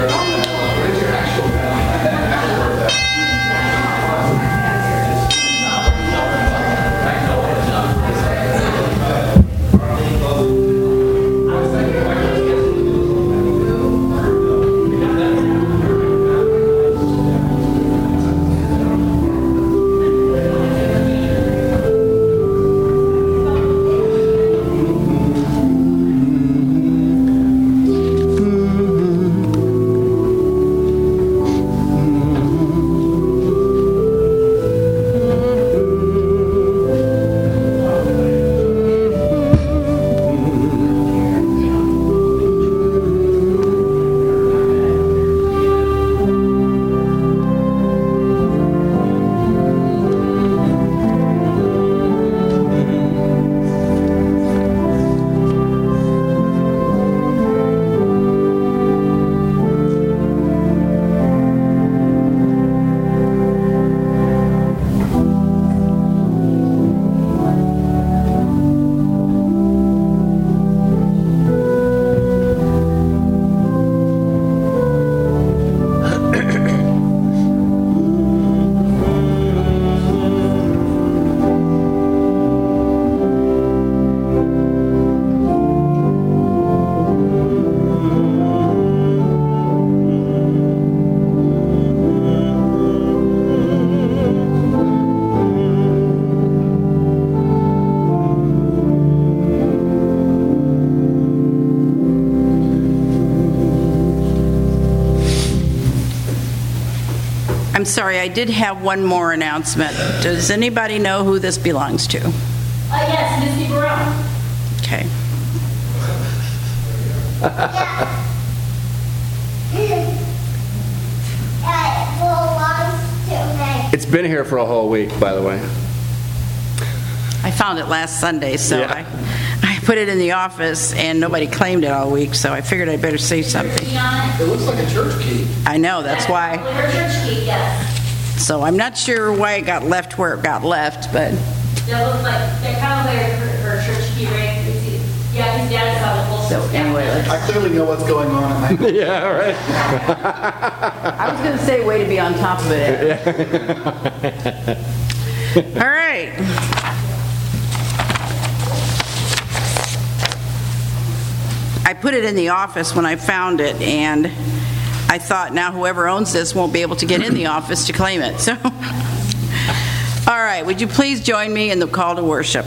I'm sorry, I did have one more announcement. Does anybody know who this belongs to? Yes, Misty Barone. Okay. It's been here for a whole week, by the way. I found it last Sunday, so Yeah. I put it in the office, and nobody claimed it all week, so I figured I'd better say something. It looks like a church key. I know, that's why. Her church key, yes. So I'm not sure why it got left where it got left, but That looks like, that kind of where her church key ring. Yeah, his dad saw the whole so anyway, I clearly know what's going on in my Yeah, right. I was going to say way to be on top of it. All right. I put it in the office when I found it, and I thought now whoever owns this won't be able to get in the office to claim it. So, all right, would you please join me in the call to worship?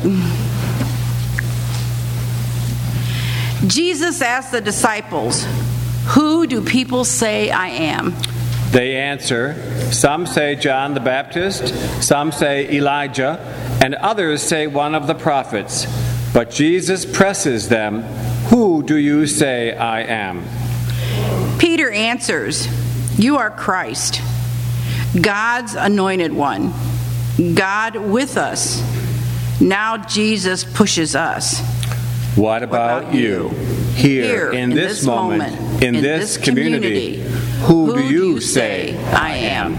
Jesus asked the disciples, "Who do people say I am?" They answer, some say John the Baptist, some say Elijah, and others say one of the prophets. But Jesus presses them, "Who do you say I am?" Peter answers, "You are Christ, God's anointed one, God with us." Now Jesus pushes us. What about you? Here in this moment, in this community, who do you say I am?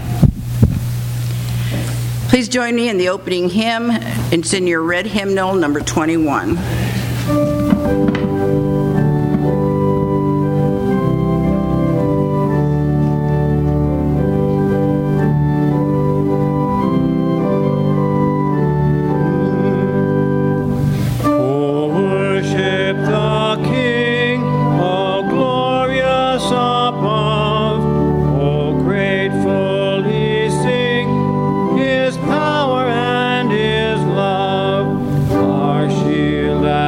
Please join me in the opening hymn. It's in your red hymnal, number 21. Power and his love, our shield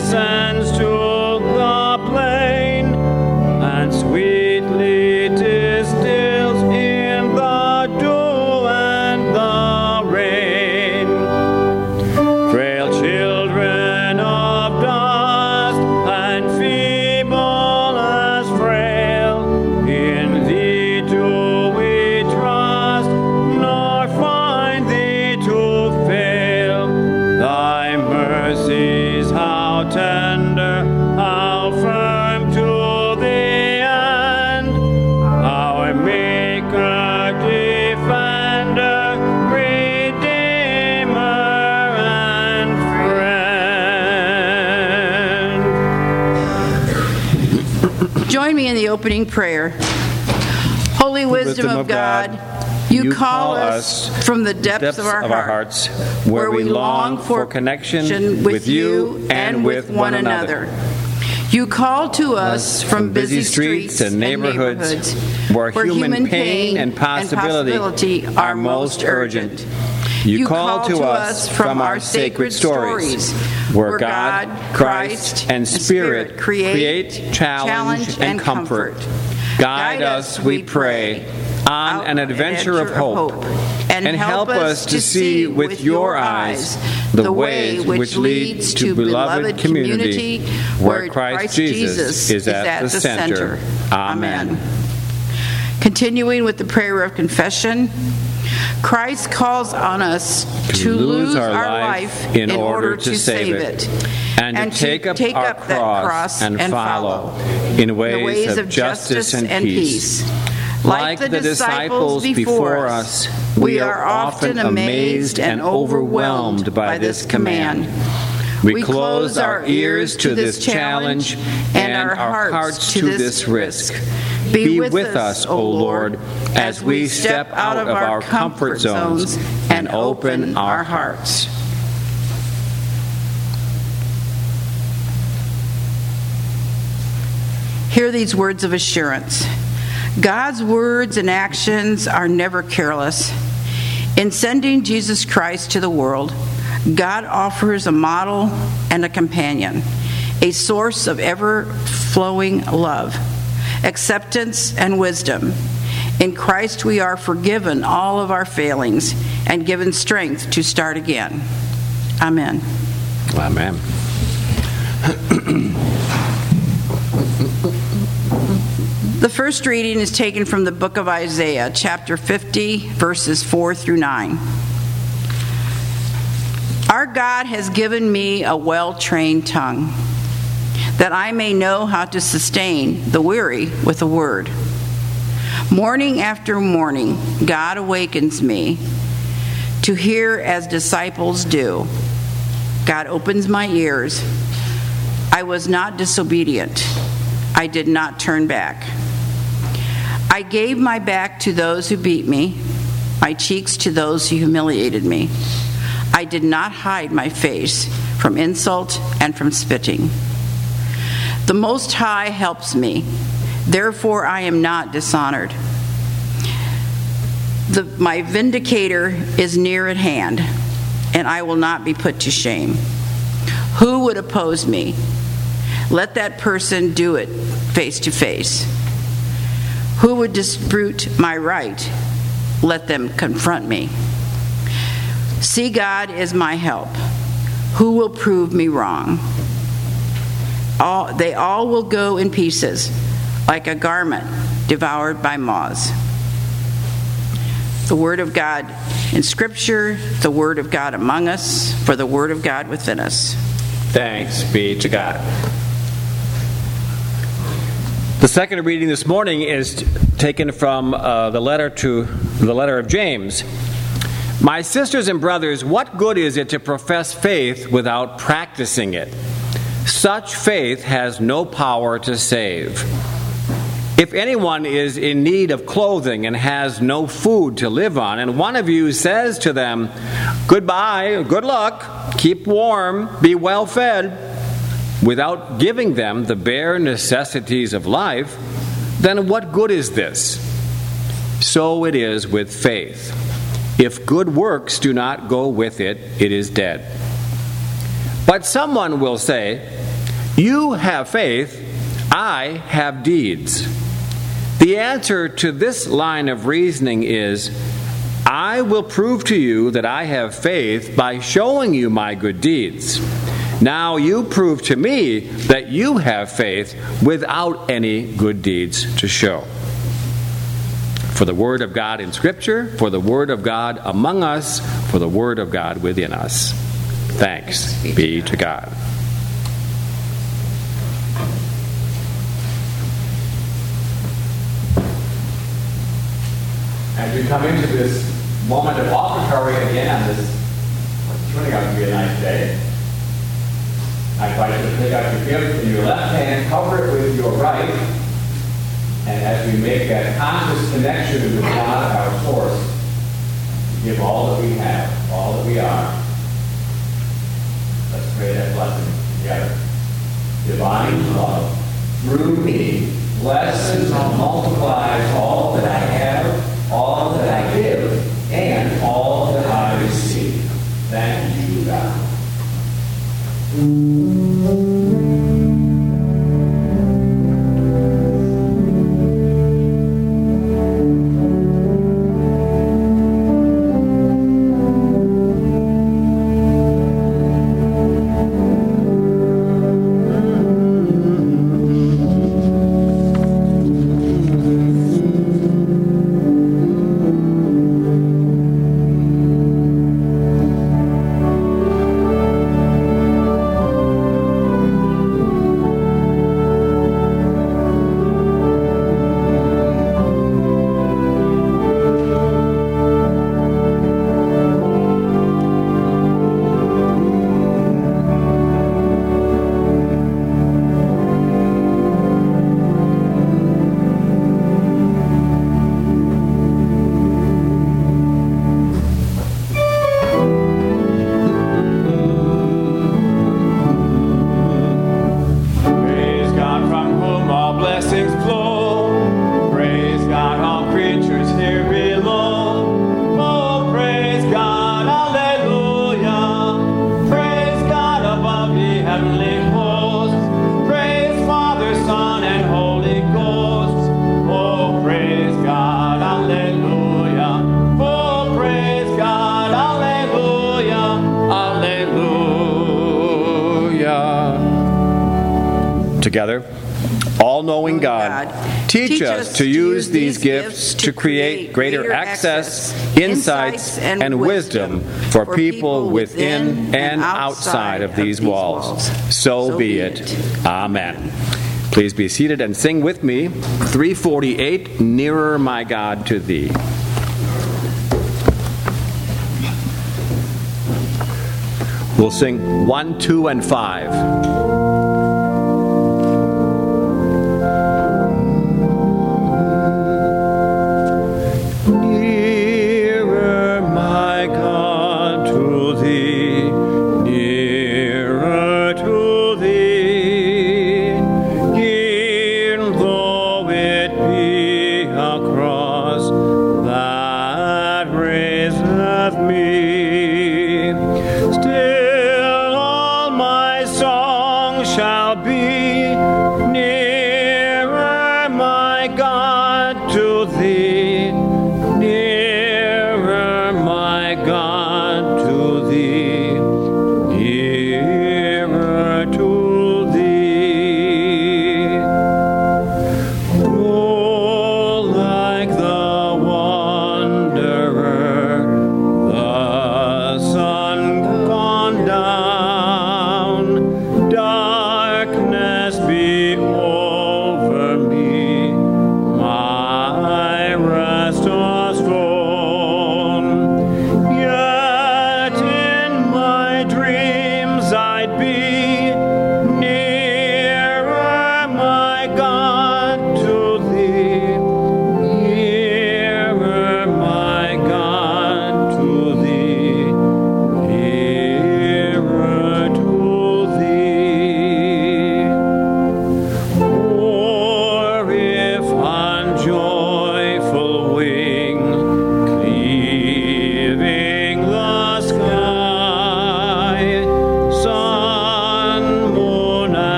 descends to the plain and sweetly distills in the dew and the rain. Frail children of dust and feeble as frail, in thee do we trust, nor find thee to fail. Thy mercies, how tender, how firm to the end, our Maker, Defender, Redeemer, and Friend. Join me in the opening prayer. Holy wisdom of God, you call us from the depths of our hearts, where we long for connection with you and with one another. You call to us from busy streets and neighborhoods where human pain and possibility are most urgent. You call to us from our sacred stories, where God, Christ, and Spirit create, challenge, and comfort. Guide us, we pray, on an adventure of hope, and help us to see with your eyes the way which leads to beloved community, where Christ Jesus is at the center. Amen. Continuing with the prayer of confession, Christ calls on us to lose our life in order to save it, and to take up our cross and follow in ways of justice and peace. Like the disciples before us, we are often amazed and overwhelmed by this command. We close our ears to this challenge and our hearts to this risk. Be with us, O Lord, as we step out of our comfort zones and open our hearts. Hear these words of assurance. God's words and actions are never careless. In sending Jesus Christ to the world, God offers a model and a companion, a source of ever-flowing love, acceptance, and wisdom. In Christ we are forgiven all of our failings and given strength to start again. Amen. Amen. The first reading is taken from the book of Isaiah, chapter 50, verses 4 through 9. Our God has given me a well-trained tongue, that I may know how to sustain the weary with a word. Morning after morning, God awakens me to hear as disciples do. God opens my ears. I was not disobedient. I did not turn back. I gave my back to those who beat me, my cheeks to those who humiliated me. I did not hide my face from insult and from spitting. The Most High helps me, therefore I am not dishonored. My vindicator is near at hand, and I will not be put to shame. Who would oppose me? Let that person do it face to face. Who would dispute my right? Let them confront me. See, God is my help. Who will prove me wrong? They all will go in pieces, like a garment devoured by moths. The Word of God in Scripture, the Word of God among us, for the Word of God within us. Thanks be to God. The second reading this morning is taken from the letter of James. My sisters and brothers, what good is it to profess faith without practicing it? Such faith has no power to save. If anyone is in need of clothing and has no food to live on, and one of you says to them, "Goodbye, good luck, keep warm, be well fed," without giving them the bare necessities of life, then what good is this? So it is with faith. If good works do not go with it, it is dead. But someone will say, You have faith, I have deeds. The answer to this line of reasoning is, I will prove to you that I have faith by showing you my good deeds. Now you prove to me that you have faith without any good deeds to show. For the Word of God in Scripture, for the Word of God among us, for the Word of God within us. Thanks be to God. As we come into this moment of offertory again on this, what's turning out to be a nice day, I invite you to take out your gift in your left hand, cover it with your right, and as we make that conscious connection with God, our source, give all that we have, all that we are. Let's pray that blessing together. Divine love, through me, blesses and multiplies all that I have, all that I give, and all that I receive. Thank you, God. Together, all-knowing God, teach us to use these gifts to create greater access, insights, and wisdom for people within and outside of these walls. So be it. Amen. Please be seated and sing with me 348, Nearer My God to Thee. We'll sing 1, 2, and 5.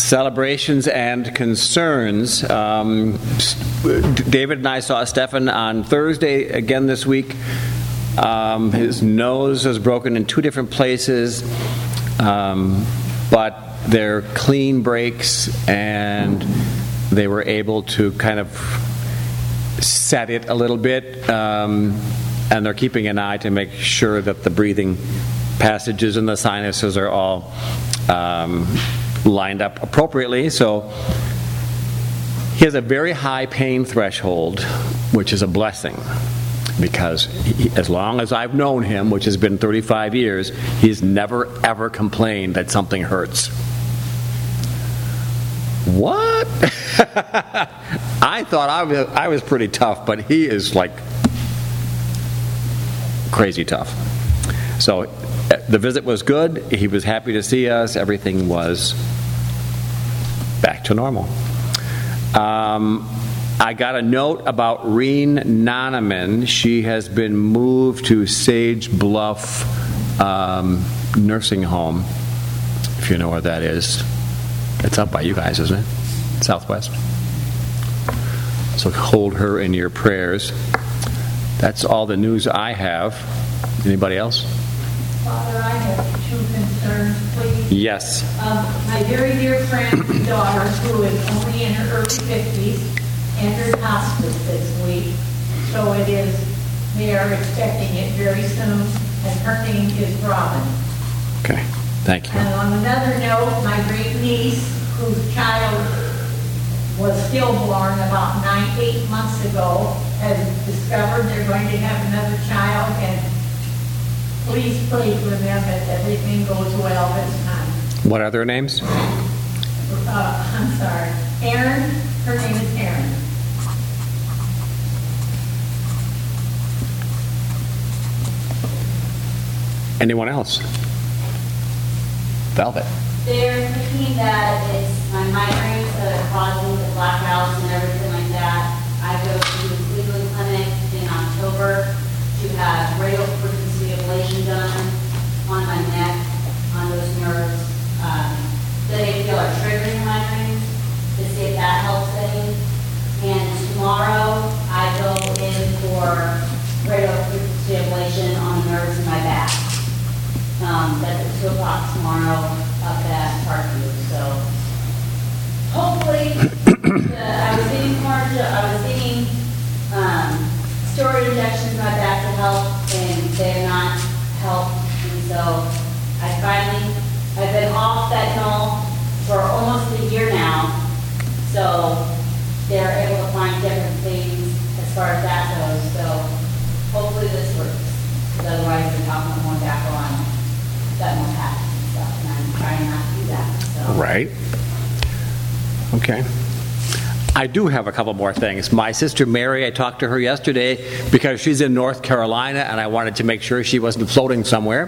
Celebrations and concerns. David and I saw Stefan on Thursday again this week. His nose was broken in 2 different places, but they're clean breaks, and they were able to kind of set it a little bit, and they're keeping an eye to make sure that the breathing passages and the sinuses are all lined up appropriately. So he has a very high pain threshold, which is a blessing, because as long as I've known him, which has been 35 years, he's never ever complained that something hurts. What? I thought I was pretty tough, but he is like crazy tough. So the visit was good. He was happy to see us. Everything was back to normal. I got a note about Reen Nonaman. She has been moved to Sage Bluff Nursing Home, if you know where that is. It's up by you guys, isn't it? Southwest. So hold her in your prayers. That's all the news I have. Anybody else? Father, I have 2 concerns, please. Yes. My very dear friend's daughter, who is only in her early 50s, entered hospice this week. So they are expecting it very soon, and her name is Robin. Okay, thank you. And on another note, my great niece, whose child was stillborn about 8 months ago, has discovered they're going to have another child, and please pray for them that everything goes well this time. What are their names? I'm sorry. Erin, her name is Erin. Anyone else? Velvet. They're thinking that it's my migraines that are causing the blackouts and everything like that. I go to the Cleveland Clinic in October to have radio frequency ablation done on my neck, on those nerves that they feel are triggering migraines, to see if that helps any. And tomorrow I go in for radio frequency ablation on the nerves in my back. That's at 2 o'clock tomorrow up at Parkview. So hopefully, I was getting steroid injections in my back to help, and they're not help. And so I've been off fentanyl for almost a year now. So they're able to find different things as far as that goes. So hopefully this works. Because otherwise they're talking about going back on fentanyl packs and stuff, and I'm trying not to do that. So. Right. Okay. I do have a couple more things. My sister Mary, I talked to her yesterday because she's in North Carolina, and I wanted to make sure she wasn't floating somewhere.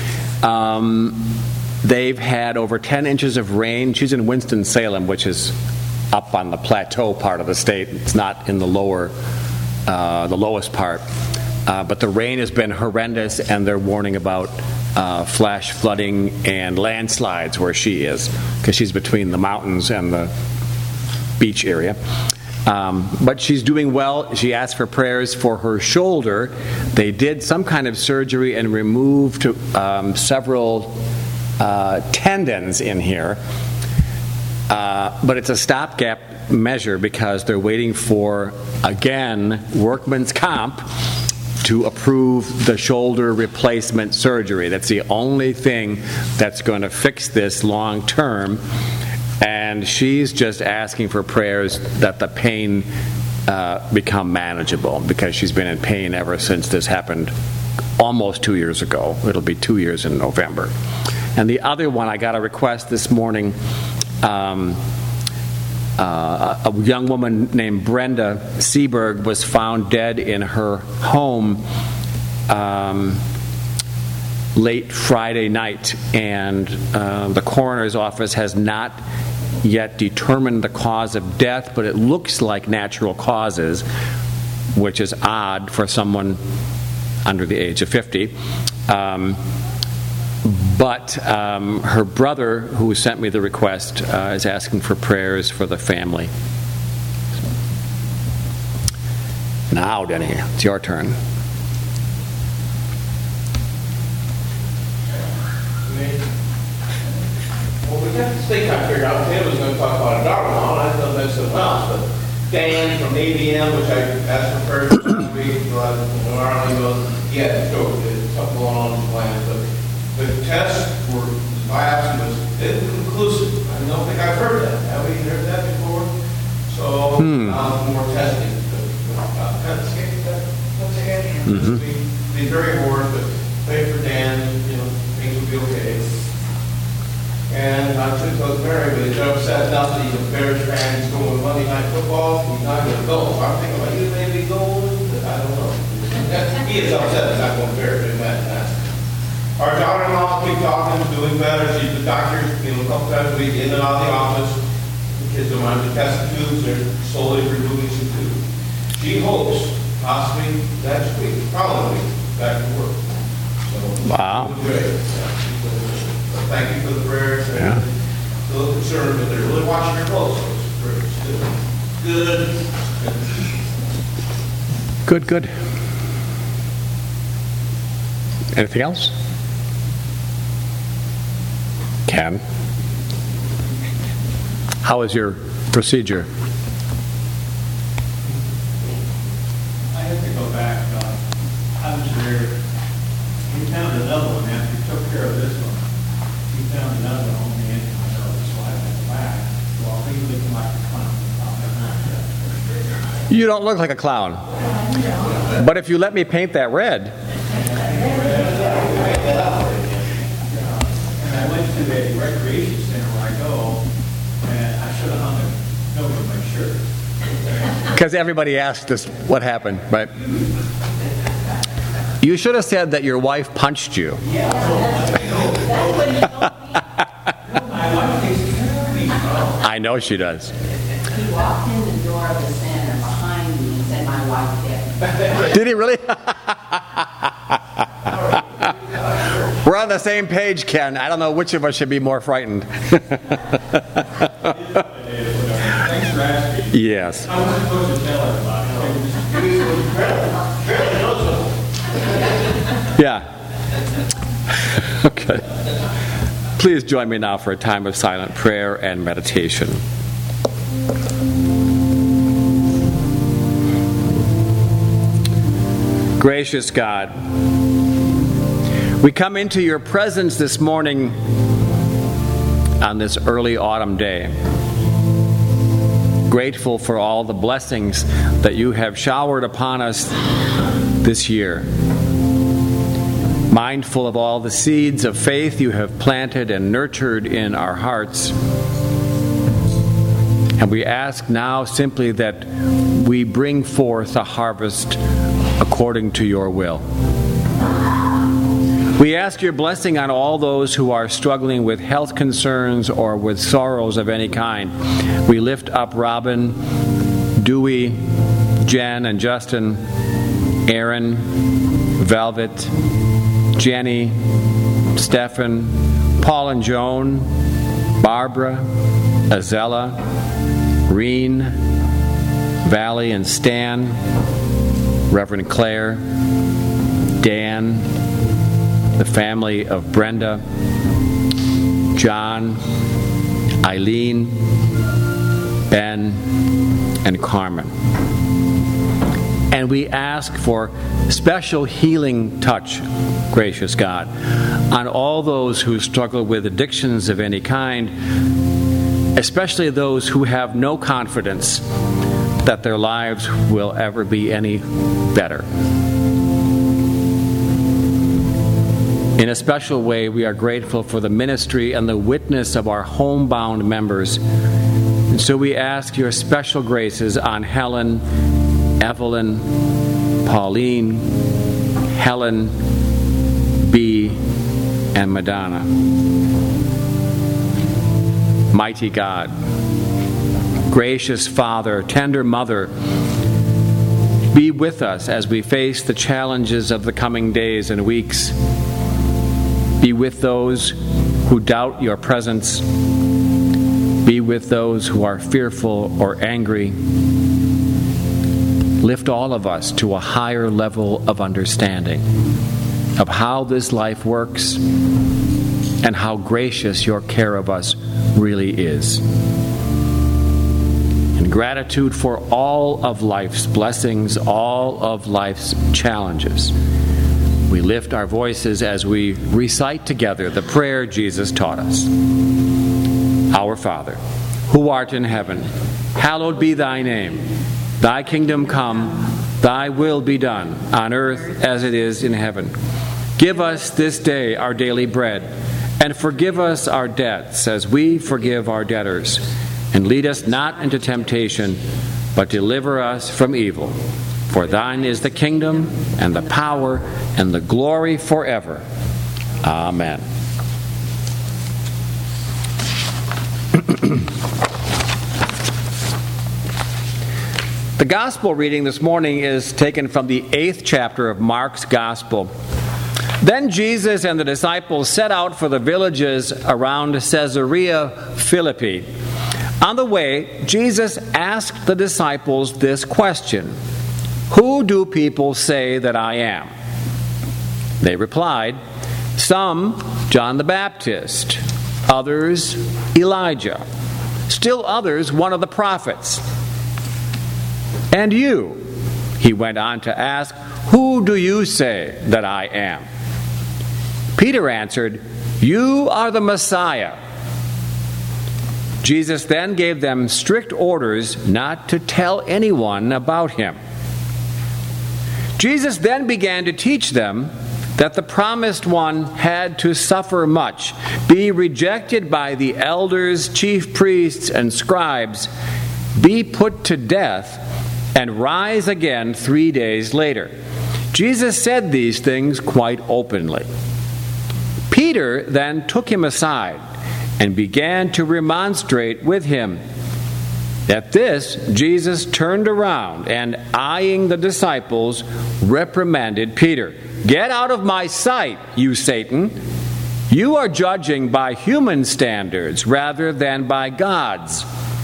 They've had over 10 inches of rain. She's in Winston-Salem, which is up on the plateau part of the state. It's not in the lowest part. But the rain has been horrendous, and they're warning about flash flooding and landslides where she is, because she's between the mountains and the beach area. But she's doing well. She asked for prayers for her shoulder. They did some kind of surgery and removed several tendons in here. But it's a stopgap measure because they're waiting for, again, workman's comp to approve the shoulder replacement surgery. That's the only thing that's going to fix this long term. And she's just asking for prayers that the pain become manageable, because she's been in pain ever since this happened almost 2 years ago. It'll be 2 years in November. And the other one, I got a request this morning. A young woman named Brenda Seberg was found dead in her home late Friday night, and the coroner's office has not yet determined the cause of death, but it looks like natural causes, which is odd for someone under the age of 50. But her brother, who sent me the request, is asking for prayers for the family. Now, Denny, it's your turn. Well, we got this thing I figured out. Tim was going to talk about a Darwin, and I thought that's something else. But Dan from ABM, which I asked for prayers last week, Arlie goes, he had a stroke. There's something going on in his glands. But the tests were, biopsy was inconclusive. I don't think I've heard that. Have we heard that before? So, more testing. Kind of scary stuff. Be very hard, but pray for Dan, things will be okay. And I took those Mary, but he's upset enough that he's a Bears fan. He's going Monday Night Football. He's not going to go. So I'm thinking about you maybe going, but I don't know. He is upset he's not going to Bears doing that. Our daughter-in-law keep talking, doing better. She's the doctor, a couple times a week in and out of the office. The kids are on the test tubes. They're slowly removing some tubes. She hopes possibly next week, probably back to work. So, Wow. Great. Yeah. Thank you for the prayers. Yeah. A little concerned, but they're really watching her close. So it's good. Good. Anything else? Ken? How is your procedure? I have to go back. I was there. He found another one after he took care of this one. He found another one on the end of my nose, so I went back. Well, he looked like a clown. You don't look like a clown. But if you let me paint that red. And I went to the recreation center where I go, and I should have hung a note on my shirt. Because everybody asked us what happened, right? You should have said that your wife punched you. My wife takes care of me. I know she does. He walked in the door of the center behind me and said, "My wife did." Did he really? We're on the same page, Ken. I don't know which of us should be more frightened. Thanks for asking. Yes. I wasn't supposed to tell everybody. Yeah. Okay. Please join me now for a time of silent prayer and meditation. Gracious God, we come into your presence this morning on this early autumn day, grateful for all the blessings that you have showered upon us this year, mindful of all the seeds of faith you have planted and nurtured in our hearts. And we ask now simply that we bring forth a harvest according to your will. We ask your blessing on all those who are struggling with health concerns or with sorrows of any kind. We lift up Robin, Dewey, Jen and Justin, Aaron, Velvet, Jenny, Stephan, Paul and Joan, Barbara, Azella, Reen, Valley and Stan, Reverend Claire, Dan, the family of Brenda, John, Eileen, Ben, and Carmen. And we ask for special healing touch, gracious God, on all those who struggle with addictions of any kind, especially those who have no confidence that their lives will ever be any better. In a special way, we are grateful for the ministry and the witness of our homebound members. And so we ask your special graces on Helen, Evelyn, Pauline, Helen, Bee, and Madonna. Mighty God, gracious Father, tender Mother, be with us as we face the challenges of the coming days and weeks. Be with those who doubt your presence. Be with those who are fearful or angry. Lift all of us to a higher level of understanding of how this life works and how gracious your care of us really is. In gratitude for all of life's blessings, all of life's challenges, we lift our voices as we recite together the prayer Jesus taught us. Our Father, who art in heaven, hallowed be thy name. Thy kingdom come, thy will be done, on earth as it is in heaven. Give us this day our daily bread, and forgive us our debts as we forgive our debtors. And lead us not into temptation, but deliver us from evil. For thine is the kingdom, and the power, and the glory forever. Amen. The gospel reading this morning is taken from the 8th chapter of Mark's gospel. Then Jesus and the disciples set out for the villages around Caesarea Philippi. On the way, Jesus asked the disciples this question: "Who do people say that I am?" They replied, "Some, John the Baptist, others, Elijah, still others, one of the prophets. And you," he went on to ask, "who do you say that I am?" Peter answered, "You are the Messiah." Jesus then gave them strict orders not to tell anyone about him. Jesus then began to teach them that the promised one had to suffer much, be rejected by the elders, chief priests, and scribes, be put to death, and rise again 3 days later. Jesus said these things quite openly. Peter then took him aside and began to remonstrate with him. At this, Jesus turned around and, eyeing the disciples, reprimanded Peter. "Get out of my sight, you Satan! You are judging by human standards rather than by God's."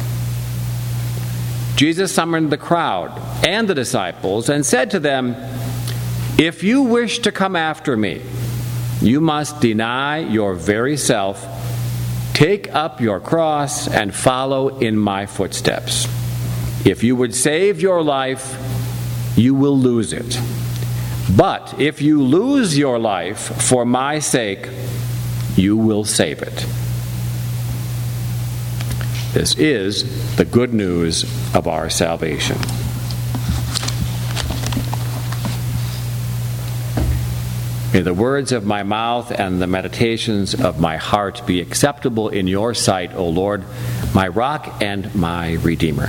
Jesus summoned the crowd and the disciples and said to them, "If you wish to come after me, you must deny your very self, take up your cross, and follow in my footsteps. If you would save your life, you will lose it. But if you lose your life for my sake, you will save it." This is the good news of our salvation. May the words of my mouth and the meditations of my heart be acceptable in your sight, O Lord, my rock and my redeemer.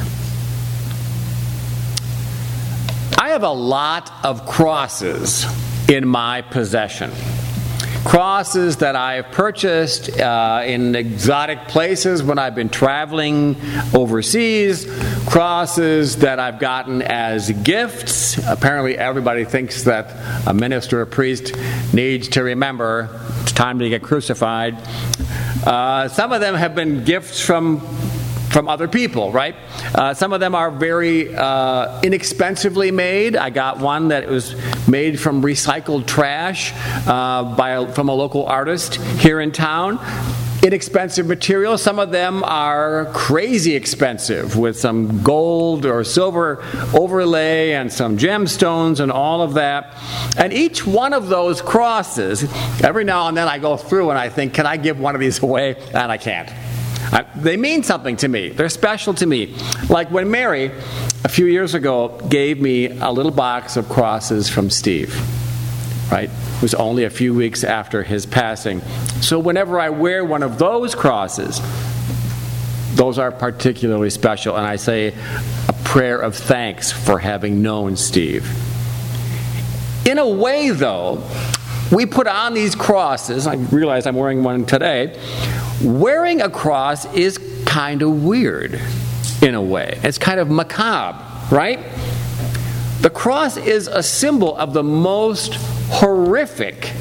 I have a lot of crosses in my possession. Crosses that I've purchased in exotic places when I've been traveling overseas. Crosses that I've gotten as gifts. Apparently everybody thinks that a minister or priest needs to remember it's time to get crucified. Some of them have been gifts from other people, right? Some of them are very inexpensively made. I got one that was made from recycled trash from a local artist here in town. Inexpensive material. Some of them are crazy expensive with some gold or silver overlay and some gemstones and all of that. And each one of those crosses, every now and then I go through and I think, can I give one of these away? And I can't. They mean something to me. They're special to me. Like when Mary, a few years ago, gave me a little box of crosses from Steve, right? It was only a few weeks after his passing. So whenever I wear one of those crosses, those are particularly special. And I say a prayer of thanks for having known Steve. In a way, though, we put on these crosses. I realize I'm wearing one today. Wearing a cross is kind of weird, in a way. It's kind of macabre, right? The cross is a symbol of the most horrific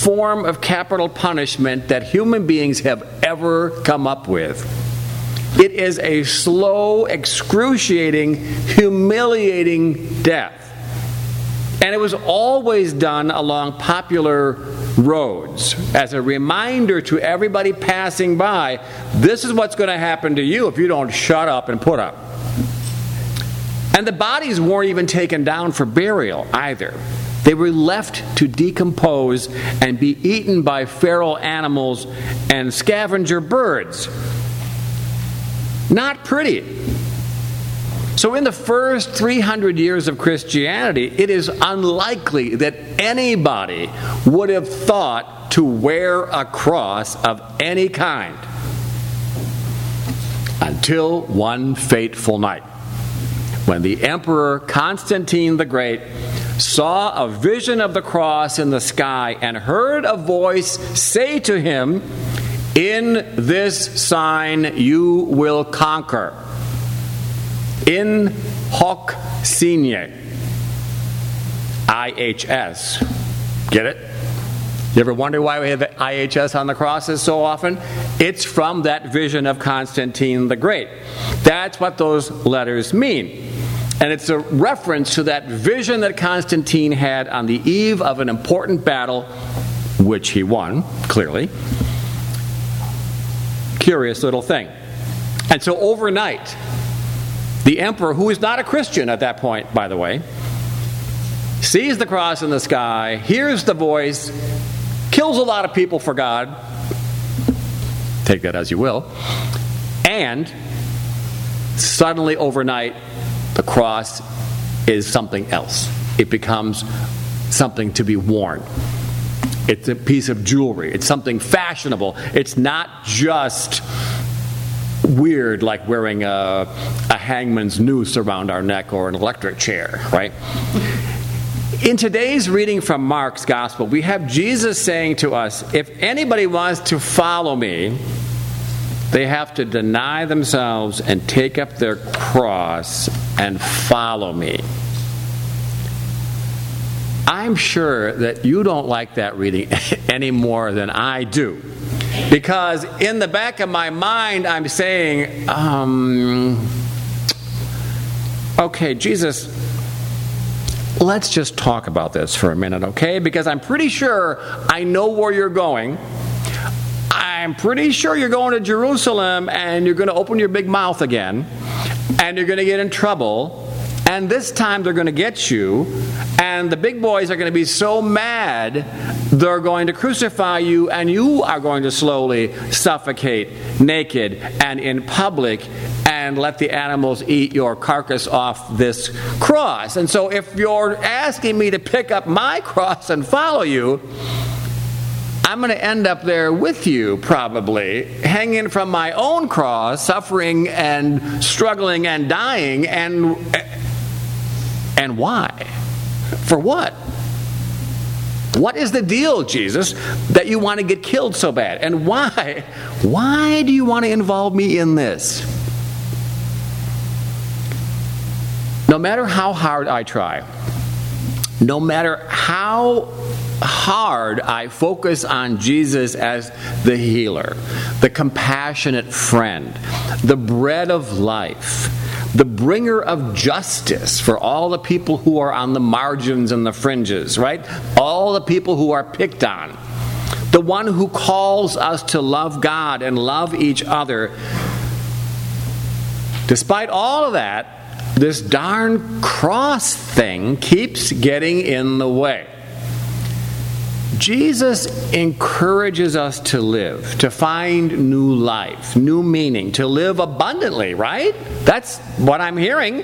form of capital punishment that human beings have ever come up with. It is a slow, excruciating, humiliating death. And it was always done along popular roads as a reminder to everybody passing by, this is what's going to happen to you if you don't shut up and put up. And the bodies weren't even taken down for burial either. They were left to decompose and be eaten by feral animals and scavenger birds. Not pretty. So in the first 300 years of Christianity, it is unlikely that anybody would have thought to wear a cross of any kind until one fateful night, when the Emperor Constantine the Great saw a vision of the cross in the sky and heard a voice say to him, "In this sign you will conquer." In hoc signo. IHS. Get it? You ever wonder why we have IHS on the crosses so often? It's from that vision of Constantine the Great. That's what those letters mean. And it's a reference to that vision that Constantine had on the eve of an important battle, which he won, clearly. Curious little thing. And so overnight, the emperor, who is not a Christian at that point, by the way, sees the cross in the sky, hears the voice, kills a lot of people for God, take that as you will, and suddenly overnight, the cross is something else. It becomes something to be worn. It's a piece of jewelry. It's something fashionable. It's not just weird like wearing a hangman's noose around our neck or an electric chair, right? In today's reading from Mark's Gospel, we have Jesus saying to us, if anybody wants to follow me, they have to deny themselves and take up their cross and follow me. I'm sure that you don't like that reading any more than I do. Because in the back of my mind, I'm saying, okay, Jesus, let's just talk about this for a minute, okay? Because I'm pretty sure I know where you're going. I'm pretty sure you're going to Jerusalem and you're going to open your big mouth again and you're going to get in trouble. And this time they're going to get you, and the big boys are going to be so mad they're going to crucify you, and you are going to slowly suffocate naked and in public and let the animals eat your carcass off this cross. And so if you're asking me to pick up my cross and follow you, I'm going to end up there with you, probably, hanging from my own cross, suffering and struggling and dying, and why? For what? What is the deal, Jesus, that you want to get killed so bad? And why? Why do you want to involve me in this? No matter how hard I try, no matter how hard I focus on Jesus as the healer, the compassionate friend, the bread of life, the bringer of justice for all the people who are on the margins and the fringes, right? All the people who are picked on. The one who calls us to love God and love each other. Despite all of that, this darn cross thing keeps getting in the way. Jesus encourages us to live, to find new life, new meaning, to live abundantly, right? That's what I'm hearing.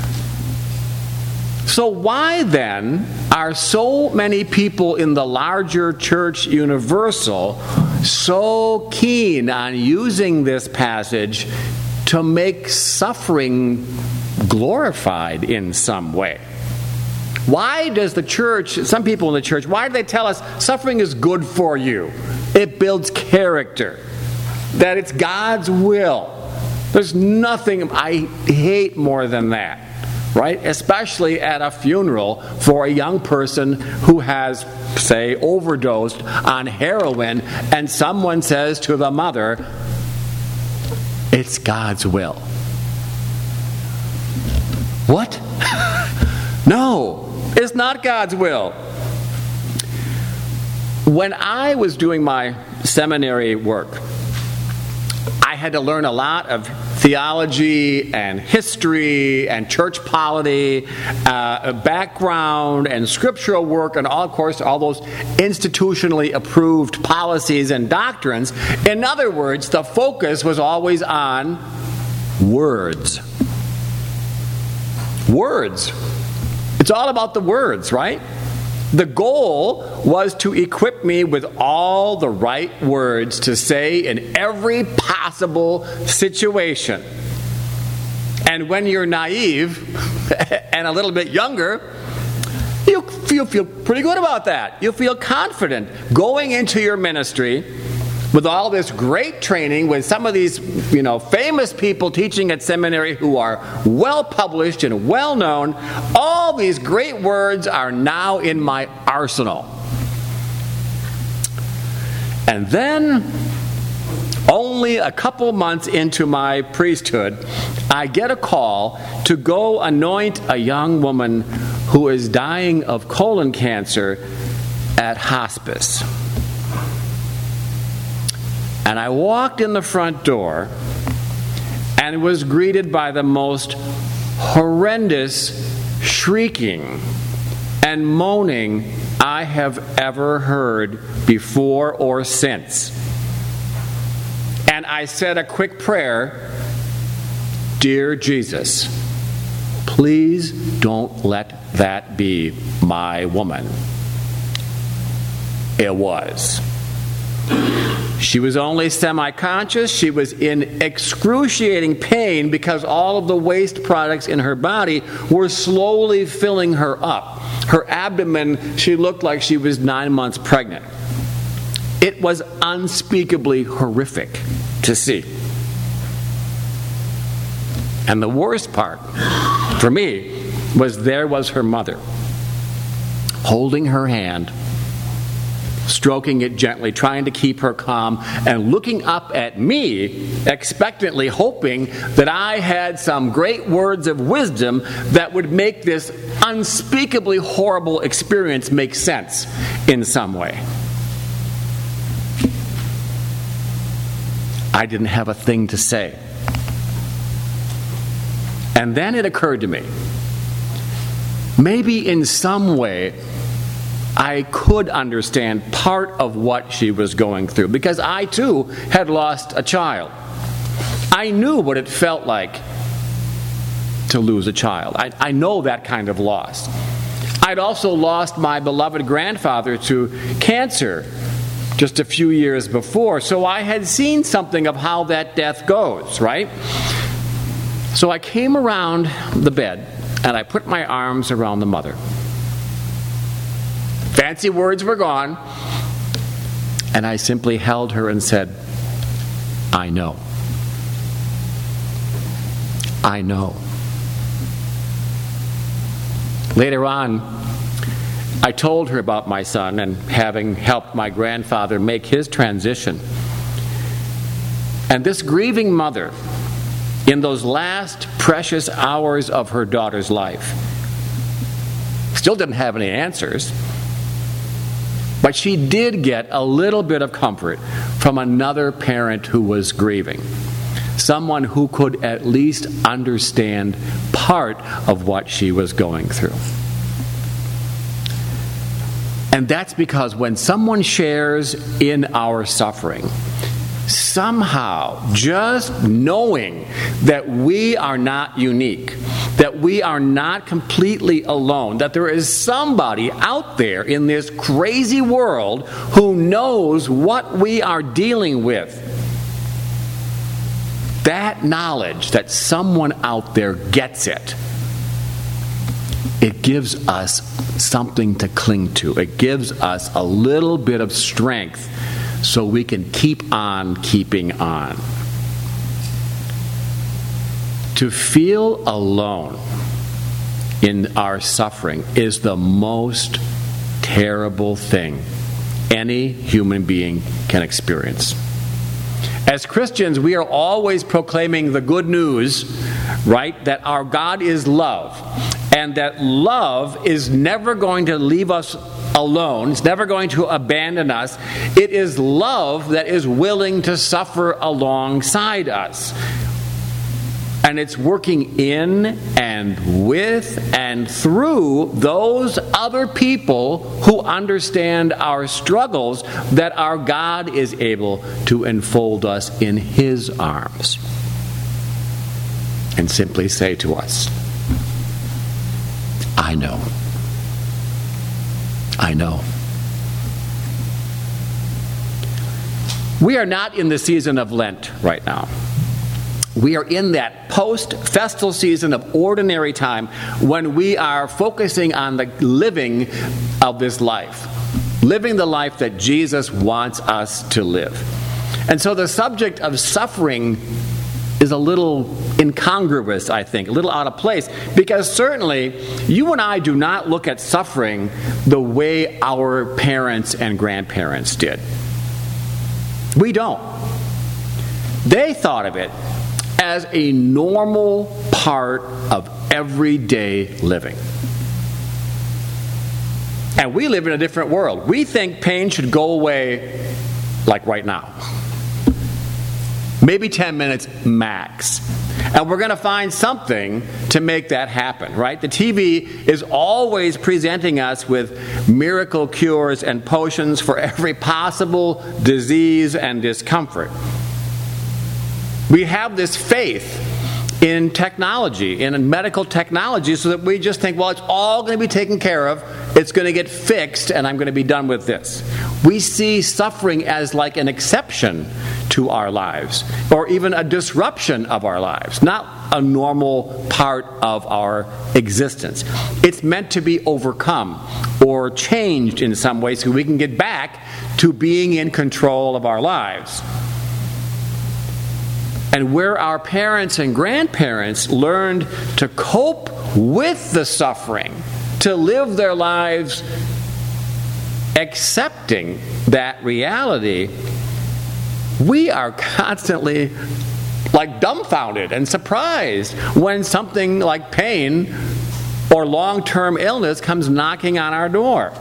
So why then are so many people in the larger church universal so keen on using this passage to make suffering glorified in some way? Why does the church, some people in the church, why do they tell us suffering is good for you? It builds character. That it's God's will. There's nothing I hate more than that. right? Especially at a funeral for a young person who has, say, overdosed on heroin, and someone says to the mother, "It's God's will." What? No, it's not God's will. When I was doing my seminary work, I had to learn a lot of theology and history and church polity, background and scriptural work, and of course all those institutionally approved policies and doctrines. In other words, the focus was always on words. Words. It's all about the words, right? The goal was to equip me with all the right words to say in every possible situation. And when you're naive and a little bit younger, you feel pretty good about that. You feel confident going into your ministry with all this great training, with some of these, famous people teaching at seminary who are well published and well known. All these great words are now in my arsenal. And then, only a couple months into my priesthood, I get a call to go anoint a young woman who is dying of colon cancer at hospice. And I walked in the front door and was greeted by the most horrendous shrieking and moaning I have ever heard before or since. And I said a quick prayer, "Dear Jesus, please don't let that be my woman." It was. She was only semi-conscious. She was in excruciating pain because all of the waste products in her body were slowly filling her up. Her abdomen, she looked like she was 9 months pregnant. It was unspeakably horrific to see. And the worst part, for me, was there was her mother, holding her hand, stroking it gently, trying to keep her calm, and looking up at me expectantly, hoping that I had some great words of wisdom that would make this unspeakably horrible experience make sense in some way. I didn't have a thing to say. And then it occurred to me, maybe in some way I could understand part of what she was going through, because I too had lost a child. I knew what it felt like to lose a child. I know that kind of loss. I'd also lost my beloved grandfather to cancer just a few years before, so I had seen something of how that death goes, right? So I came around the bed and I put my arms around the mother. Fancy words were gone, and I simply held her and said, "I know. I know." Later on, I told her about my son and having helped my grandfather make his transition. And this grieving mother, in those last precious hours of her daughter's life, still didn't have any answers. But she did get a little bit of comfort from another parent who was grieving. Someone who could at least understand part of what she was going through. And that's because when someone shares in our suffering, somehow just knowing that we are not unique, that we are not completely alone, that there is somebody out there in this crazy world who knows what we are dealing with, that knowledge that someone out there gets it, it gives us something to cling to. It gives us a little bit of strength so we can keep on keeping on. To feel alone in our suffering is the most terrible thing any human being can experience. As Christians, we are always proclaiming the good news, right? That our God is love, and that love is never going to leave us alone. It's never going to abandon us. It is love that is willing to suffer alongside us. And it's working in and with and through those other people who understand our struggles that our God is able to enfold us in His arms and simply say to us, I know. I know. We are not in the season of Lent right now. We are in that post-festal season of ordinary time when we are focusing on the living of this life, living the life that Jesus wants us to live. And so the subject of suffering is a little incongruous, I think, a little out of place, because certainly you and I do not look at suffering the way our parents and grandparents did. We don't. They thought of it as a normal part of everyday living. And we live in a different world. We think pain should go away like right now. Maybe 10 minutes max. And we're going to find something to make that happen, right? The TV is always presenting us with miracle cures and potions for every possible disease and discomfort. We have this faith in technology, in medical technology, so that we just think, well, it's all going to be taken care of, it's going to get fixed, and I'm going to be done with this. We see suffering as like an exception to our lives, or even a disruption of our lives, not a normal part of our existence. It's meant to be overcome or changed in some way so we can get back to being in control of our lives. And where our parents and grandparents learned to cope with the suffering, to live their lives accepting that reality, we are constantly like dumbfounded and surprised when something like pain or long-term illness comes knocking on our door.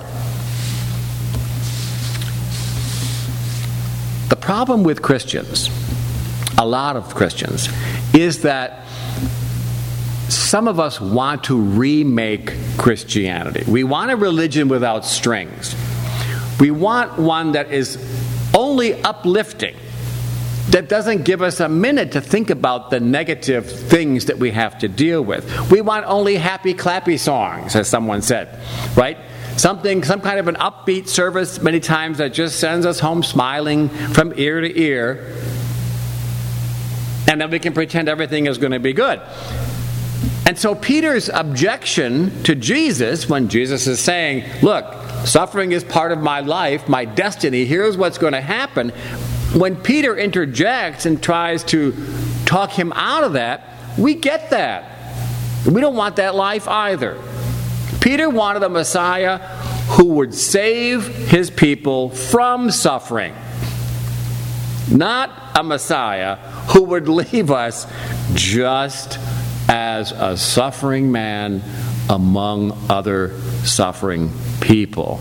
The problem with Christians, a lot of Christians, is that some of us want to remake Christianity. We want a religion without strings. We want one that is only uplifting, that doesn't give us a minute to think about the negative things that we have to deal with. We want only happy, clappy songs, as someone said, right? Some kind of an upbeat service many times that just sends us home smiling from ear to ear, and then we can pretend everything is going to be good. And so Peter's objection to Jesus, when Jesus is saying, look, suffering is part of my life, my destiny, here's what's going to happen. When Peter interjects and tries to talk him out of that, we get that. We don't want that life either. Peter wanted a Messiah who would save his people from suffering, not a Messiah who would leave us just as a suffering man among other suffering people.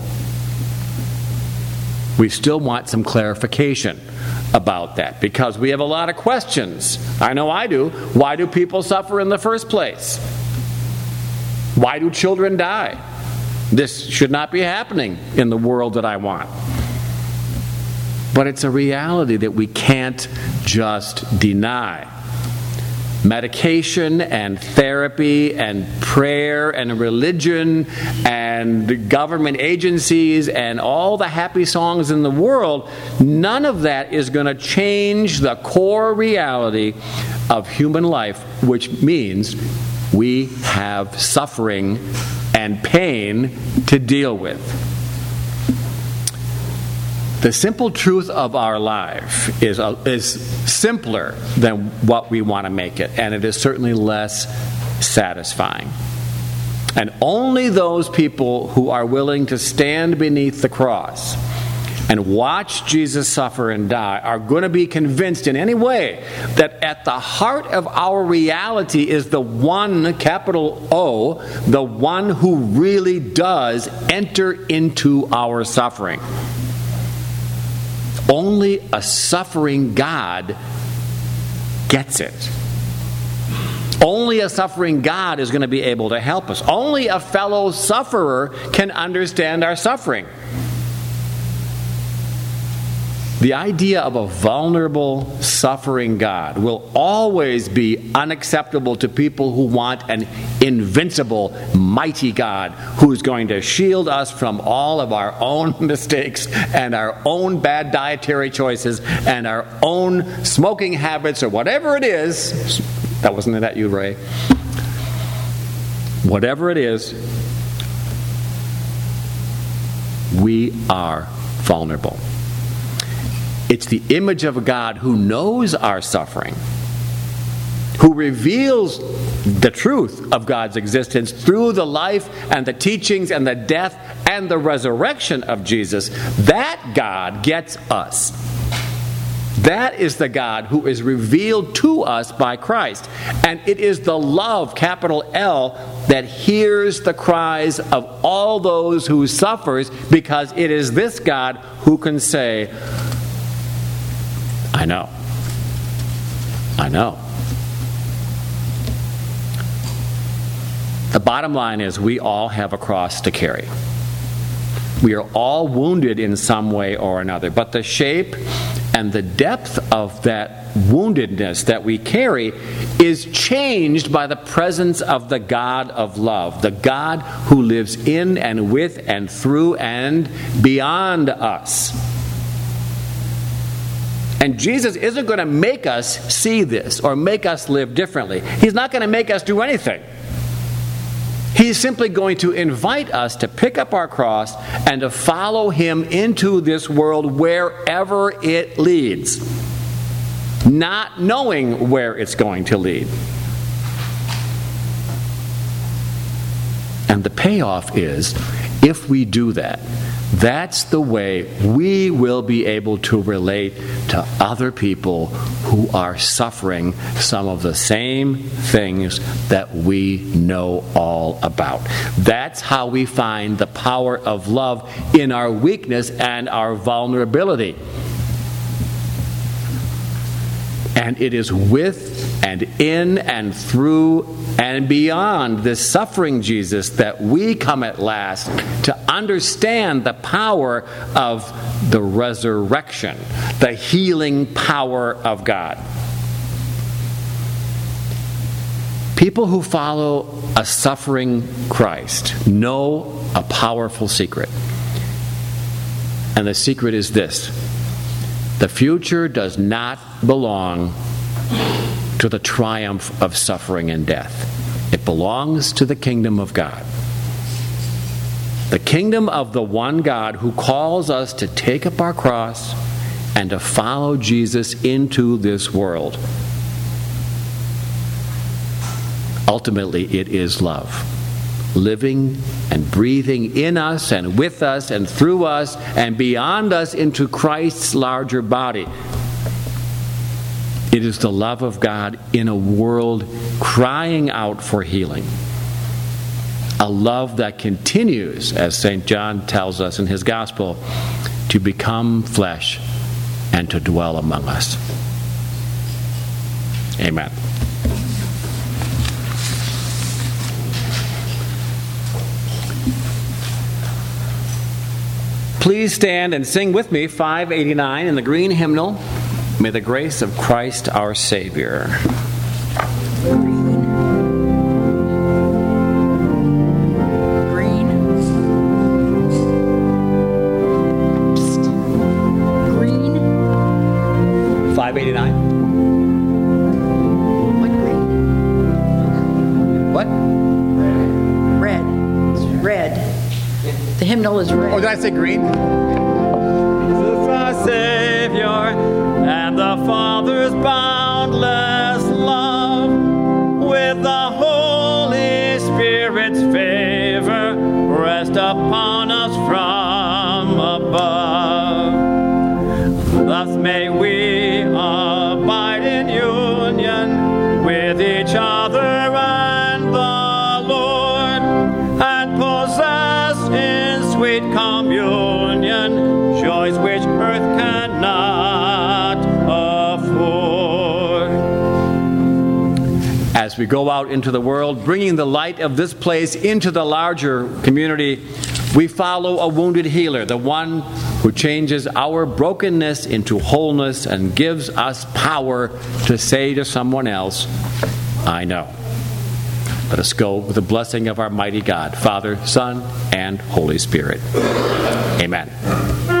We still want some clarification about that because we have a lot of questions. I know I do. Why do people suffer in the first place? Why do children die? This should not be happening in the world that I want. But it's a reality that we can't just deny. Medication and therapy and prayer and religion and government agencies and all the happy songs in the world, none of that is going to change the core reality of human life, which means we have suffering and pain to deal with. The simple truth of our life is simpler than what we want to make it, and it is certainly less satisfying. And only those people who are willing to stand beneath the cross and watch Jesus suffer and die are going to be convinced in any way that at the heart of our reality is the one, capital O, the one who really does enter into our suffering. Only a suffering God gets it. Only a suffering God is going to be able to help us. Only a fellow sufferer can understand our suffering. The idea of a vulnerable, suffering God will always be unacceptable to people who want an invincible, mighty God who's going to shield us from all of our own mistakes and our own bad dietary choices and our own smoking habits or whatever it is. That wasn't that you, Ray. Whatever it is, we are vulnerable. It's the image of a God who knows our suffering, who reveals the truth of God's existence through the life and the teachings and the death and the resurrection of Jesus. That God gets us. That is the God who is revealed to us by Christ. And it is the love, capital L, that hears the cries of all those who suffers, because it is this God who can say, I know. I know. The bottom line is we all have a cross to carry. We are all wounded in some way or another, but the shape and the depth of that woundedness that we carry is changed by the presence of the God of love, the God who lives in and with and through and beyond us. And Jesus isn't going to make us see this or make us live differently. He's not going to make us do anything. He's simply going to invite us to pick up our cross and to follow Him into this world wherever it leads, not knowing where it's going to lead. And the payoff is, if we do that, that's the way we will be able to relate to other people who are suffering some of the same things that we know all about. That's how we find the power of love in our weakness and our vulnerability. And it is with and in and through and beyond this suffering Jesus that we come at last to understand the power of the resurrection, the healing power of God. People who follow a suffering Christ know a powerful secret. And the secret is this: the future does not belong to the triumph of suffering and death. It belongs to the kingdom of God. The kingdom of the one God who calls us to take up our cross and to follow Jesus into this world. Ultimately, it is love, living and breathing in us and with us and through us and beyond us into Christ's larger body. It is the love of God in a world crying out for healing. A love that continues, as St. John tells us in his gospel, to become flesh and to dwell among us. Amen. Please stand and sing with me 589 in the green hymnal, May the Grace of Christ our Savior. Green. Psst. Green. 589. What green? What? Red. It's red. The hymnal is red. Oh, did I say green? Jesus our Savior and the Father's boundless love with the Holy Spirit's faith. Thus may we abide in union with each other and the Lord, and possess in sweet communion joys which earth cannot afford. As we go out into the world, bringing the light of this place into the larger community, we follow a wounded healer, the one who changes our brokenness into wholeness and gives us power to say to someone else, I know. Let us go with the blessing of our mighty God, Father, Son, and Holy Spirit. Amen.